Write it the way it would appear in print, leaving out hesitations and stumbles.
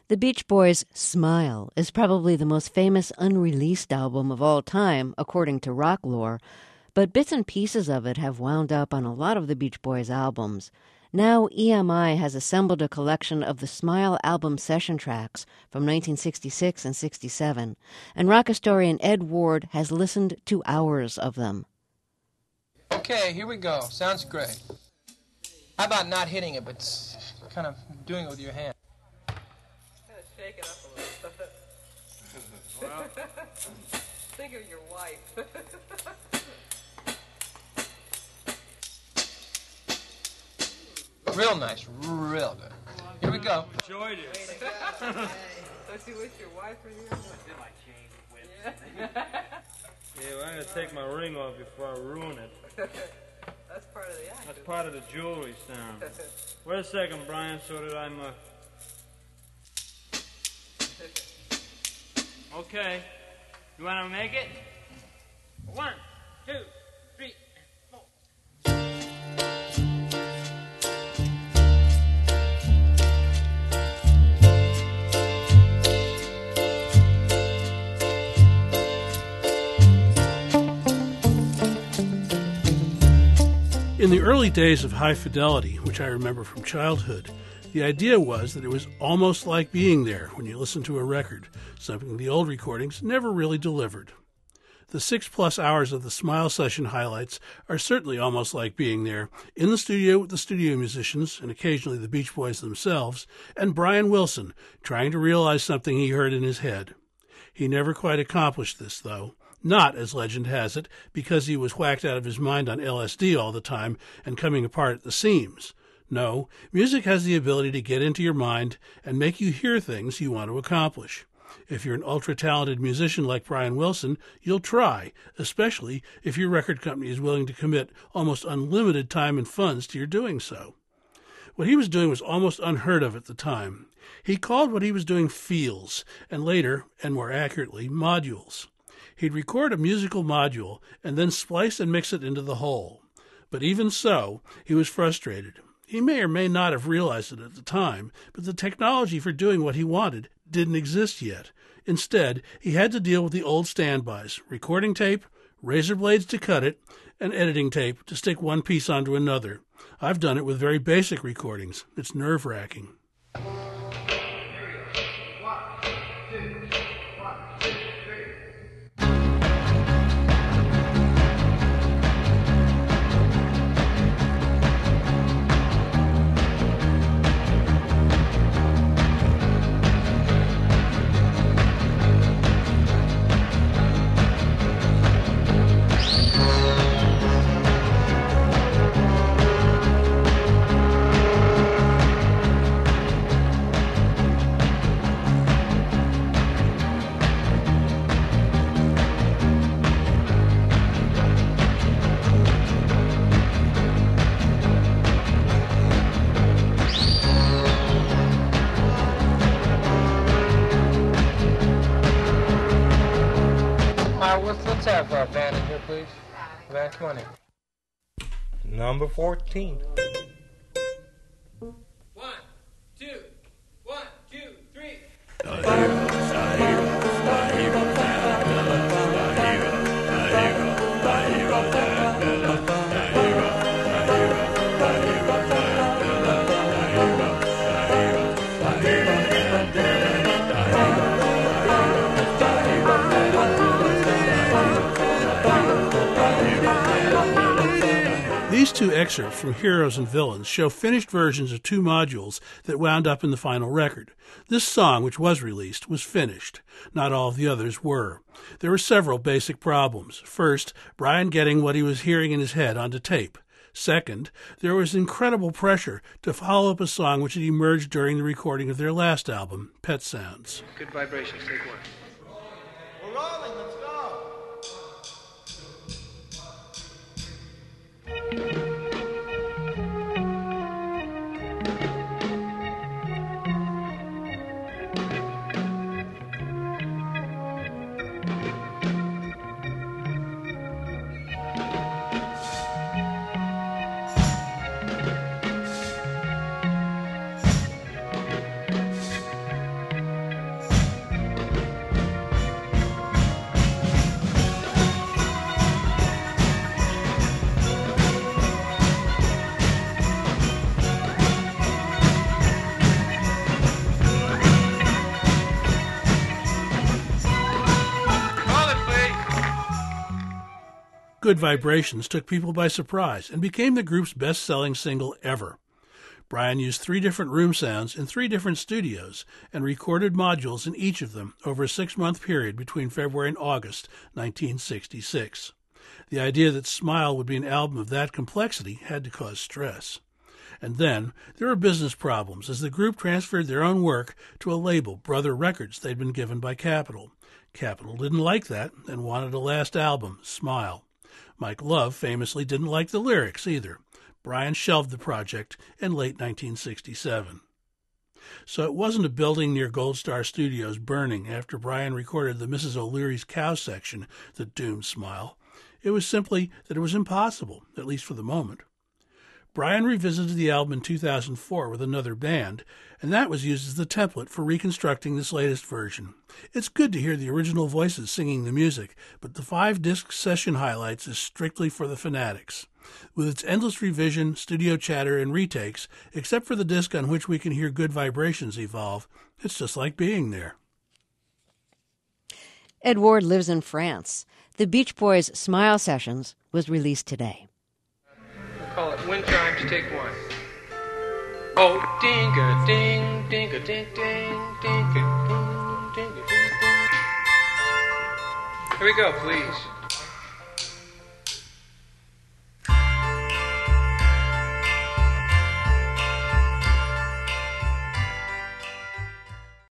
The Beach Boys' Smile is probably the most famous unreleased album of all time, according to rock lore, but bits and pieces of it have wound up on a lot of the Beach Boys' albums. Now EMI has assembled a collection of the Smile album session tracks from 1966 and 67, and rock historian Ed Ward has listened to hours of them. Okay, here we go. Sounds great. How about not hitting it, but kind of doing it with your hand? Shake it up a little. Well, think of your wife. Real nice, real good. Here we go. Enjoyed it. Don't you wish your wife were here? Yeah, well, I'm gonna take my ring off before I ruin it. That's part of the act. That's part of the jewelry sound. Wait a second, Brian, so that I'm Okay. You wanna make it? 1, 2, 3, 4. In the early days of High Fidelity, which I remember from childhood, the idea was that it was almost like being there when you listen to a record, something the old recordings never really delivered. The 6+ hours of the Smile session highlights are certainly almost like being there, in the studio with the studio musicians, and occasionally the Beach Boys themselves, and Brian Wilson trying to realize something he heard in his head. He never quite accomplished this, though. Not, as legend has it, because he was whacked out of his mind on LSD all the time and coming apart at the seams. No, music has the ability to get into your mind and make you hear things you want to accomplish. If you're an ultra-talented musician like Brian Wilson, you'll try, especially if your record company is willing to commit almost unlimited time and funds to your doing so. What he was doing was almost unheard of at the time. He called what he was doing feels, and later, and more accurately, modules. He'd record a musical module and then splice and mix it into the whole. But even so, he was frustrated. He may or may not have realized it at the time, but the technology for doing what he wanted didn't exist yet. Instead, he had to deal with the old standbys, recording tape, razor blades to cut it, and editing tape to stick one piece onto another. I've done it with very basic recordings. It's nerve-wracking. Let's have Van in here, please. Van, come on in. Number 14. 1, 2, 1, 2, 3. These two excerpts from Heroes and Villains show finished versions of two modules that wound up in the final record. This song, which was released, was finished. Not all of the others were. There were several basic problems. First, Brian getting what he was hearing in his head onto tape. Second, there was incredible pressure to follow up a song which had emerged during the recording of their last album, Pet Sounds. Good vibrations, take one. We're rolling, let's go. Good Vibrations took people by surprise and became the group's best-selling single ever. Brian used 3 different room sounds in 3 different studios and recorded modules in each of them over a 6-month period between February and August 1966. The idea that Smile would be an album of that complexity had to cause stress. And then there were business problems as the group transferred their own work to a label, Brother Records, they'd been given by Capitol. Capitol didn't like that and wanted a last album, Smile. Mike Love famously didn't like the lyrics either. Brian shelved the project in late 1967. So it wasn't a building near Gold Star Studios burning after Brian recorded the Mrs. O'Leary's Cow section that doomed Smile. It was simply that it was impossible, at least for the moment. Brian revisited the album in 2004 with another band, and that was used as the template for reconstructing this latest version. It's good to hear the original voices singing the music, but the 5-disc session highlights is strictly for the fanatics. With its endless revision, studio chatter, and retakes, except for the disc on which we can hear Good Vibrations evolve, it's just like being there. Ed Ward lives in France. The Beach Boys' Smile Sessions was released today. Call it Wind Chimes, take 1. Oh, ding-a-ding, ding-a-ding, ding, ding-a-ding, ding-a-ding, ding. Here we go, please.